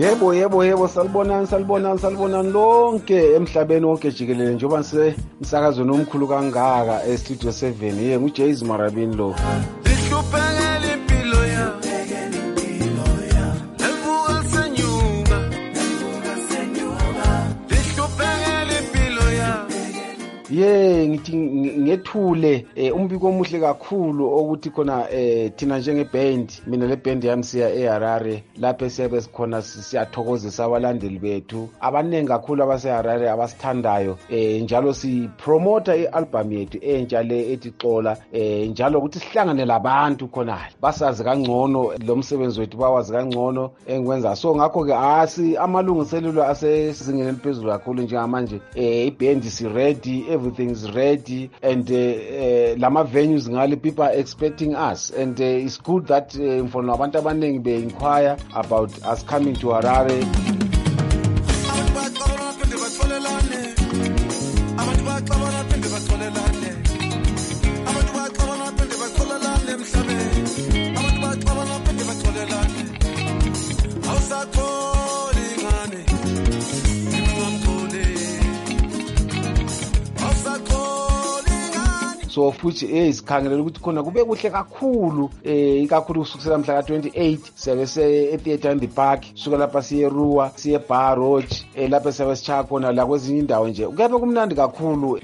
Yebo salibonani lonke emhlabeni wonke jikelele njengoba emsakazweni omkhulu kangaka estudio 7 nguJays Marabini lo. Lihluphekela impilo ya ngithi ngethule umbiko omuhle kakhulu ukuthi khona thina njenge band, mina le band yami siya eHarare lapho siyabe sikhona siyathokozisa abalandeli bethu abanengi kakhulu abaseHarare abasithandayo, njalo sipromota ialbum yethu entsha le ethi Xola, njalo ukuthi sihlangane labantu khona basazi kangcono lo msebenzi wethu, bawazi kangcono engikwenza. So ngakho ke amalungiselelo asezingeni eliphezulu kakhulu njengamanje, iband si ready, everything is ready, and lama venues ngale people are expecting us, and it's good that for abantu abaningi be inquire about us coming to Harare. So futhi isikhangelela ukuthi khona kube kuhle kakhulu, ikakhulu kusukela mhla ka-28 siyabe etheater in the park, suka lapha siye Ruwa, siye Bar Roach, lapha siyabe sichaya khona la kwezinye indawo nje kuyabe kumnandi kakhulu.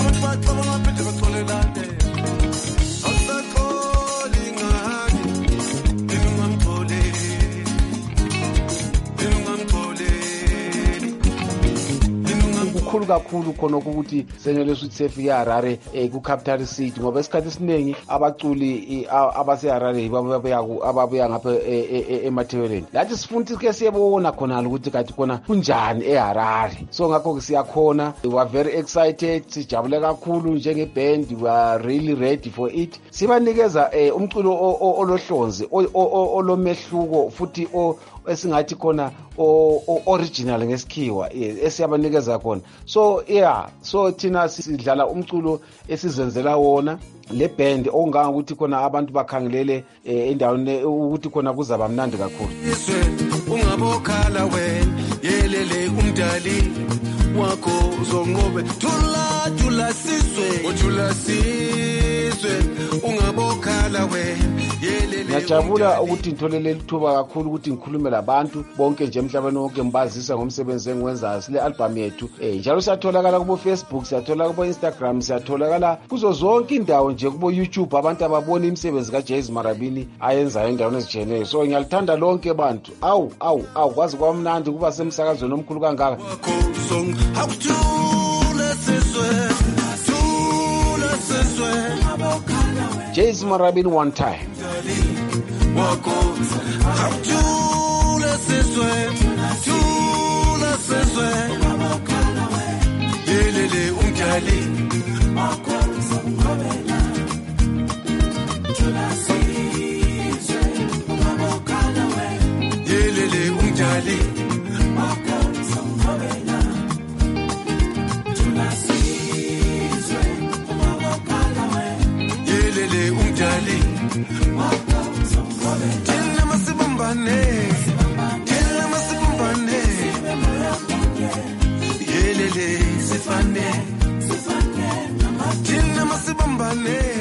Kukhulu kakhulu khona ukuthi senele ukuthi sefike eHarare ku capital city, ngoba esikhathi esiningi abaculi abaseHarare ababuya ngapha eMathebeleni lathi sifuna ke siyebona khona ukuthi kathi khona kunjani eHarare. So ngakho ke siyakhona, we are very excited, sijabule kakhulu njenge band, we are really ready for it. Sibanikeza umculo olohlonze olomehluko futhi esingathi khona original ngesikhiwa esiyabanikeza khona. So so thina sidlala umculo esizenzela wona le band onganga ukuthi khona abantu bakhangelele endaweni ukuthi khona kuzaba mnandi kakhulu. Ungabokhala wena yelele umdali wakho uzonqobe thula sizwe ungabokhala wena. Ngiyajabula ukuthi ngitholele lithuba kakhulu ukuthi ngikhulume labantu bonke nje emhlabeni wonke, ngibazisa ngomsebenzi engiwenzayo sile album yethu. Njalo siyatholakala kubo Facebook, siyatholakala kubo Instagram, siyatholakala kuzo zonke indawo nje kubo YouTube, abantu ababona imisebenzi kaJays Marabini ayenzayo endaweni ezijeneyo. So ngiyalithanda lonke abantu. Awu kwazi kwamnandi kuba semsakazweni omkhulu kangaka. Jays Marabini one time. Yelele umdali Sifane, thina masibambane.